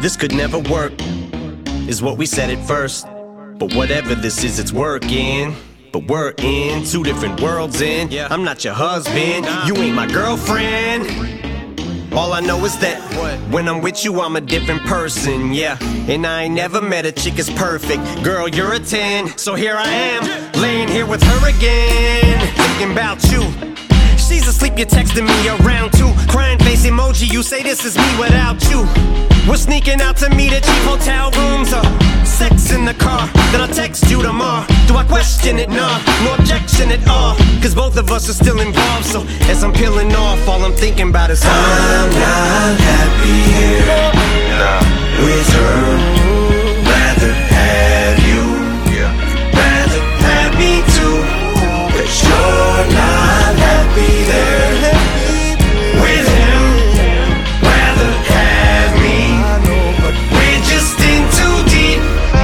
this could never work, is what we said at first. But whatever this is, it's working. But we're in two different worlds in. I'm not your husband, you ain't my girlfriend. All I know is that when I'm with you, I'm a different person, yeah. And I ain't never met a chick as perfect. Girl, you're a 10, so here I am, laying here with her again, thinking about you. She's asleep, you're texting me around 2. Crying face emoji, you say this is me without you. We're sneaking out to meet at cheap hotel rooms, sex in the car, then I'll text you tomorrow. Do I question it? Nah, no objection at all, cause both of us are still involved. So as I'm peeling off, all I'm thinking about is I'm not happy here with her. Rather have you, rather have me too. But you're not happy there with him. Rather have me, we're just in too deep.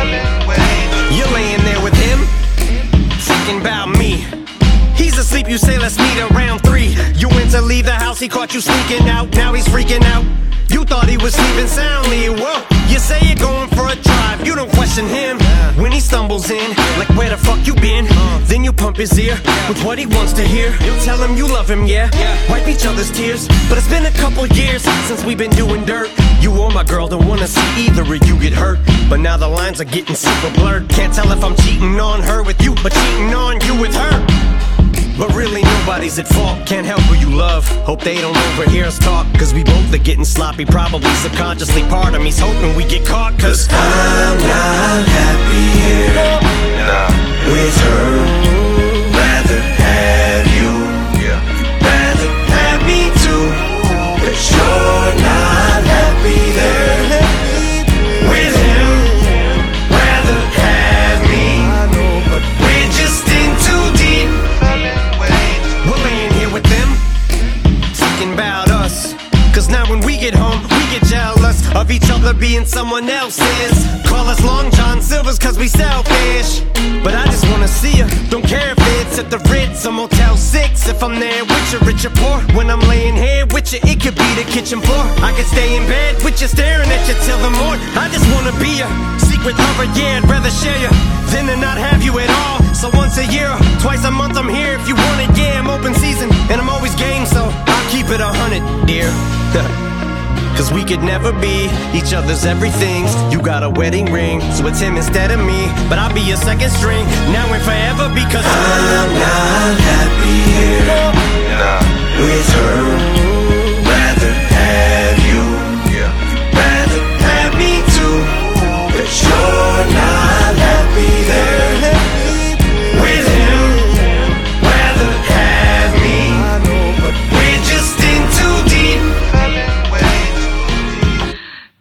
You're laying there with him, thinking about me. He's asleep, you say let's meet around 3. You went to leave the house, he caught you sneaking out. Now he's freaking out, you thought he was sleeping soundly. Whoa, you say you're going for a drive, you don't question him when he stumbles in, like where the fuck you been? Then you pump his ear with what he wants to hear. You tell him you love him, yeah, wipe each other's tears. But it's been a couple years since we've been doing dirt. You or my girl don't wanna see either of you get hurt, but now the lines are getting super blurred. Can't tell if I'm cheating on her with you, but cheating on you with her. But really nobody's at fault, can't help who you love. Hope they don't overhear us talk, cause we both are getting sloppy. Probably subconsciously part of me's hoping we get caught, cause I'm not happy here with her. Rather have you, rather have me too. But you're not happy there with him. Rather have me, we're just in too deep. we're laying here with them, thinking about us. Cause now when we get home, we get jealous of each other being someone else's. Call us Long John Silvers cause we selfish. But I just wanna see you, don't care if it's at the Ritz or Motel 6. If I'm there with you, rich or poor, when I'm laying here with you, it could be the kitchen floor. I could stay in bed with you, staring at you till the morning. I just wanna be a secret lover, yeah, I'd rather share you than to not have you at all. So once a year, twice a month I'm here if you want it, yeah, I'm open season and I'm always game, so I'll keep it 100, dear. Cause we could never be each other's everything. You got a wedding ring, so it's him instead of me. But I'll be your second string, now and forever, because I'm not happy here with her.